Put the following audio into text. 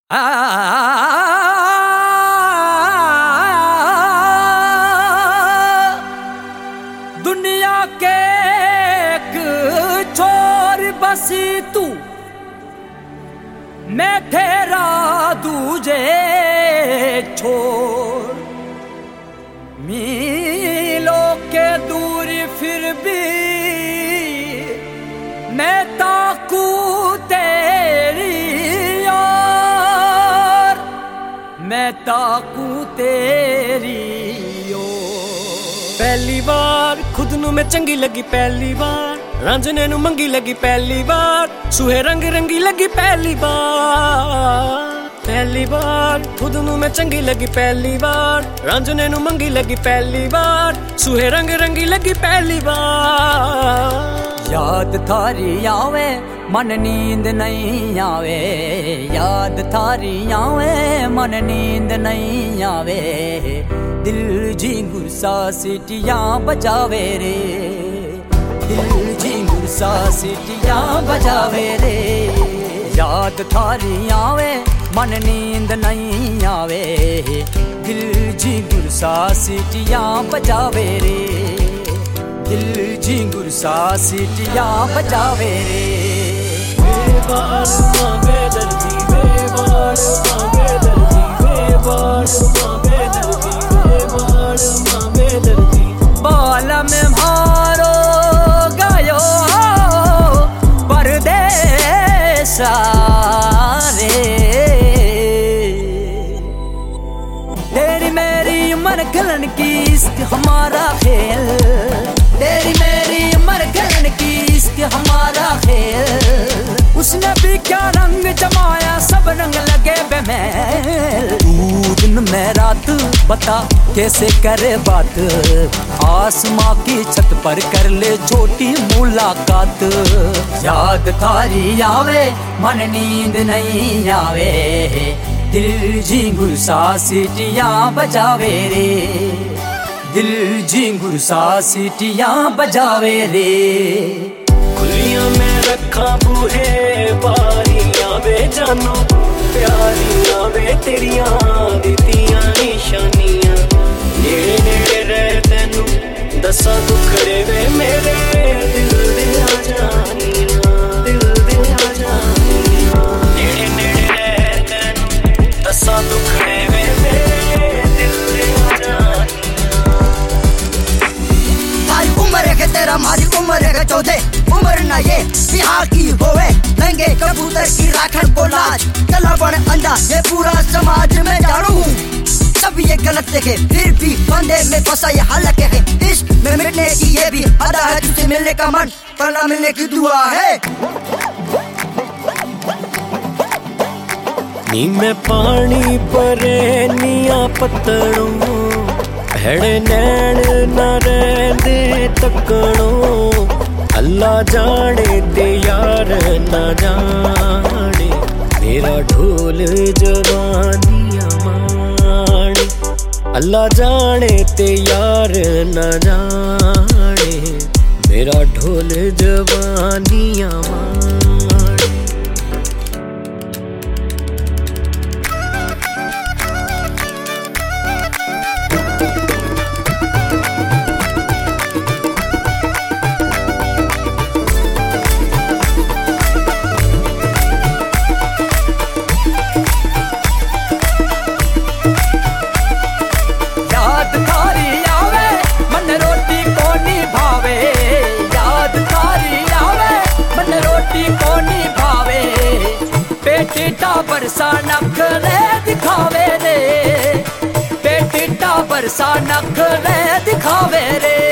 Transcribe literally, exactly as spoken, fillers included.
दुनिया के एक छोर बसी तू, मैं तेरा दूजे छोर। मीलों के दूरी फिर भी मैं ताकू तेरी ओर, मैं ताकू तेरी ओर। पहली बार खुद नू मैं चंगी लगी, पहली बार रांझने नू मंगी लगी, पहली बार सुहे रंग रंगी लगी, पहली बार। पहली बार खुद नू मैं चंगी लगी, पहली बार रांझने नू मंगी लगी, पहली बार सुहे रंग रंगी लगी, पहली बार। याद थारी आवे मन नींद नहीं आवे, याद थारी आवे मन नींद नहीं आवे। दिल झिंगुर सा सीटियां बजावे रे, दिल झिंगुर सा सीटियां बजावे रे। याद थारी आवे मन नींद नहीं आवे, दिल झिंगुर सा सीटियां बजावे रे, दिल झिंगुर सा सीटियां बजावे रे। बेबार मांगे दर्दी, बेबार मांगे दर्दी, बेबार मांगे दर्दी, बेबार मांगे दर्दी। बाल में मारो गायो परदेसा रे, तेरी मेरी उम्र गलन की इश्क हमारा खेल, तेरी मेरी उम्र गलन की इश्क हमारा खेल। उसने भी क्या रंग जमाया सब रंग लगे बेमेल। तू दिन में रात बता कैसे करे बात, आसमां की छत पर कर ले छोटी मुलाकात। याद थारी आवे मन नींद नहीं आवे, दिल झिंगुर सा सीटियां बजावे रे, दिल झिंगुर सा सीटियां बजावे रे। खुलियां में रखा बूहे बारियां वे जानो, प्यारियां वे तेरियां दितियां निशानियां। नेड़े नेड़े रह तैनू दसा दुखड़े वे मेरे, दिल दे आ जानियां, दिल दे आ जानियां। नेड़े नेड़े रह तैनू दसा दुखड़े वे मेरे, दिल दे आ जानियां। तारी उम्र है तेरा मारी उम्र है चौदह, उम्र ना ये बिहार की होवे लंगे कबूतर की राखण को लाज। चला बन अंधा ये पूरा समाज में जानू हूँ, सब ये गलत देखे फिर भी बंदे में फंसा ये हालत है। इश्क में मिलने की ये भी अदा है, तुझसे मिलने का मन पर ना मिलने की दुआ है। नी मैं पानी परे निया पत्तड़ों, भैड़े नैन न रहंदे तकड़ों। अल्लाह जाने ते यार न जाने, मेरा ढोल जवानियां माने। अल्लाह जाने ते यार न जाने, मेरा ढोल जवानियां माने। पेटिटा बरसा नखरे दिखावे रे, पेटिटा बरसा नखरे दिखावे रे।